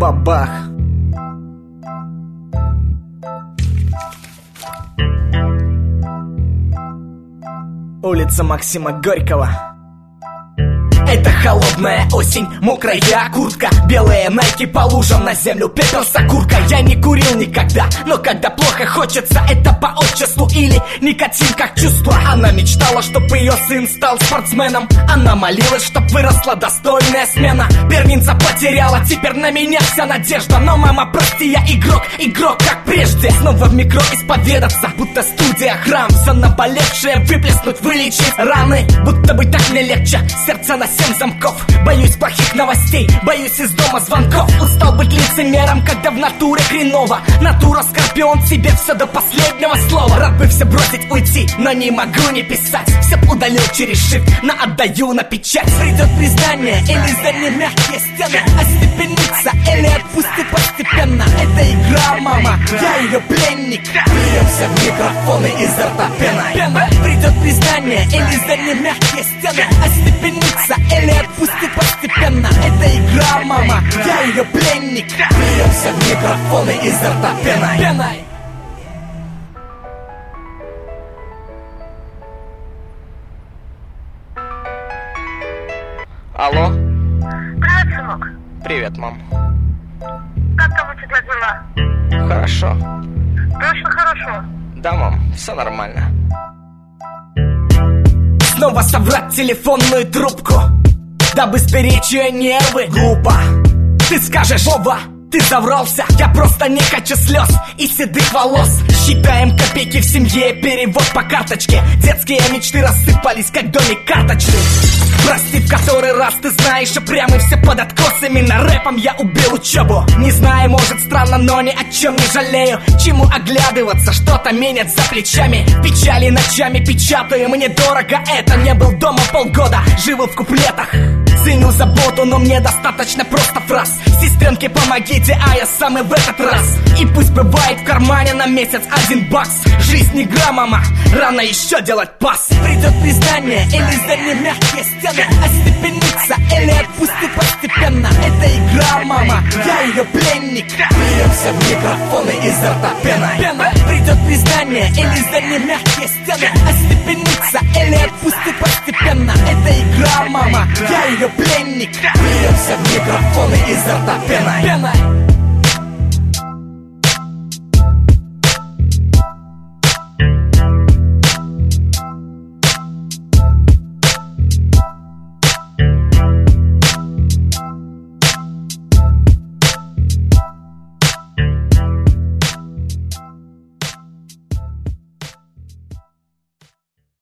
бабах. Улица Максима Горького. Это холодная осень, мокрая куртка, белые найки по лужам, на землю пепел с окурка. Я не курил никогда, но когда плохо хочется, это по отчеству или никотин как чувство. Она мечтала, чтобы ее сын стал спортсменом. Она молилась, чтоб выросла достойная смена. Первенца потеряла, теперь на меня вся надежда. Но мама, прости, я игрок как прежде. Снова в микро исповедаться, будто студия, храм. Все наболевшее выплеснуть, вылечить раны. Будто бы так мне легче, сердце на 7 замков. Боюсь плохих новостей, боюсь из дома звонков. Устал быть лицемером, когда в натуре хреново. Натура скорпион, тебе все до последнего слова. Рад бы все бросить, уйти, но не могу не писать. Все удалил через shift, но отдаю на печать. Придет признание или за ним мягкие стены, остепенится или отпустит постепенно. Это игра, мама, я ее пленник. Плюемся в микрофоны изо рта пеной. Придет признание или за ним мягкие стены, остепенится или отпустит постепенно. Это игра, мама, я ее пленник. Плюемся в микрофоны изо рта пеной. Алло? Привет, сынок. Привет, мам. Как там у тебя дела? Хорошо. Точно хорошо? Да, мам, все нормально. Снова соврать телефонную трубку, дабы сберечь ее нервы. Глупо. Ты скажешь: Вова, ты заврался. Я просто не хочу слез и седых волос. Считаем копейки в семье, перевод по карточке. Детские мечты рассыпались, как домик карточный. Прости в который раз, ты знаешь, упрямый все под откосами. На рэпом я убил учебу. Не знаю, может странно, но ни о чем не жалею. Чему оглядываться, что-то менять за плечами. Печали ночами печатаю, мне дорого это. Не был дома полгода, живу в куплетах. Ценю заботу, но мне достаточно просто фраз. Сестренки, помогите, а я сам и в этот раз. И пусть бывает в кармане на месяц $1. Жизнь не игра, мама, рано еще делать пас. Придет признание или за ним мягкие стены, остепенится или отпустит постепенно. Это игра, мама, я ее пленник. Плюемся в микрофоны изо рта пеной. Придет признание или за ним мягкие стены, остепенится или отпустит постепенно. Это игра, мама, я ее пленник. Плюемся в микрофоны изо рта пеной.